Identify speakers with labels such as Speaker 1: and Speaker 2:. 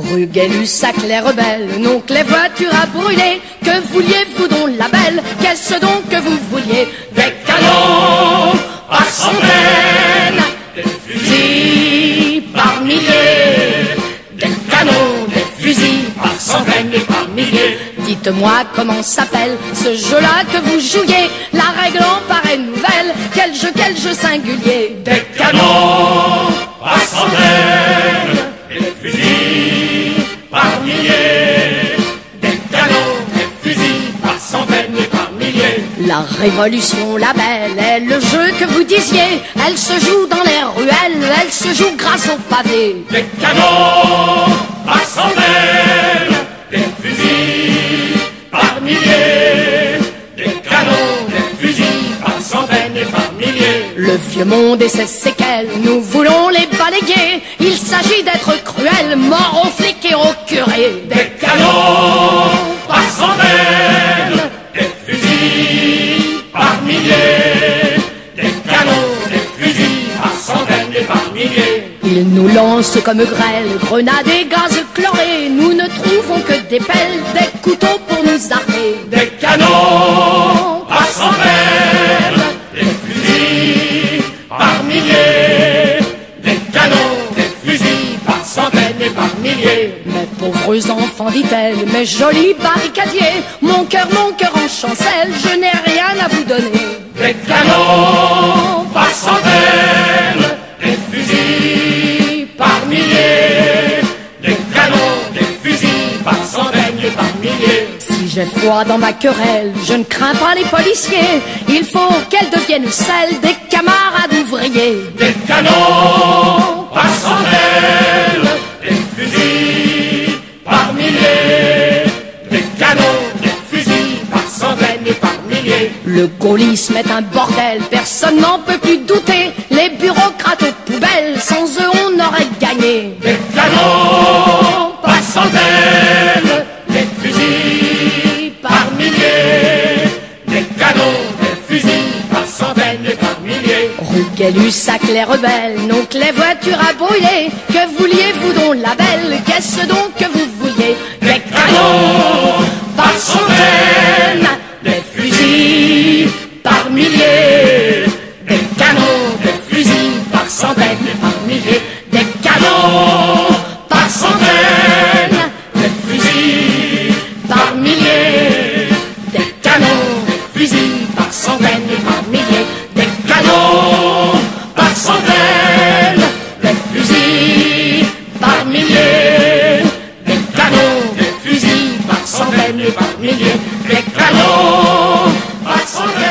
Speaker 1: Rue Gay-Lussac, les rebelles n'ont que les voitures à brûler. Que vouliez-vous donc, la belle? Qu'est-ce donc que vous vouliez? Des canons par centaines, des fusils par milliers, des canons, des fusils par centaines et par milliers. Dites-moi comment s'appelle ce jeu-là que vous jouiez? La règle en paraît nouvelle. Quel jeu singulier!
Speaker 2: Des canons par centaines, des fusils par milliers, des canons, des fusils par centaines et par milliers.
Speaker 1: La révolution, la belle, est le jeu que vous disiez. Elle se joue dans les ruelles, elle se joue grâce au pavé.
Speaker 2: Des canons par centaines, des fusils par milliers, des canons, des fusils par centaines et par milliers.
Speaker 1: Le vieux monde et ses séquelles, nous voulons les balayer. Il s'agit d'être cruel, mort aux flics et aux curés.
Speaker 2: Des canons par centaines, des fusils par milliers, des canons, des fusils par centaines et par milliers.
Speaker 1: Ils nous lancent comme grêle, grenades et gaz chlorés. Nous ne trouvons que des pelles, des couteaux pour nous armer.
Speaker 2: Des canons par centaines, des fusils par milliers, des canons, des fusils par centaines et par milliers.
Speaker 1: Mes pauvres enfants, dit-elle, mes jolis barricadiers, mon cœur en chancelle, je n'ai rien à vous donner.
Speaker 2: Des canons par centaines, des fusils par milliers, des canons, des fusils par centaines et par milliers.
Speaker 1: Si j'ai foi dans ma querelle, je ne crains pas les policiers. Il faut qu'elles deviennent celles des camarades ouvriers.
Speaker 2: Des canons par centaines, des fusils par milliers, des canons, des fusils par centaines et par milliers.
Speaker 1: Le gaullisme est un bordel, personne n'en peut plus douter. Les bureaucrates aux poubelles, sans eux on aurait gagné.
Speaker 2: Des canons par centaines, des fusils par milliers, des canons, des fusils par centaines et par milliers.
Speaker 1: Rue Gay-Lussac, les rebelles n'ont que les voitures à brûler. Que vouliez-vous donc, la belle? Qu'est-ce donc que vous vouliez?
Speaker 2: Des canons par centaines, des fusils par milliers, des canons, des fusils par centaines et par milliers. Des canons par centaines, des fusils par milliers, des canons, des fusils par centaines et par milliers. Des canons par centaines, des fusils par milliers, des canons, des fusils par centaines et par milliers. Des canons par centaines.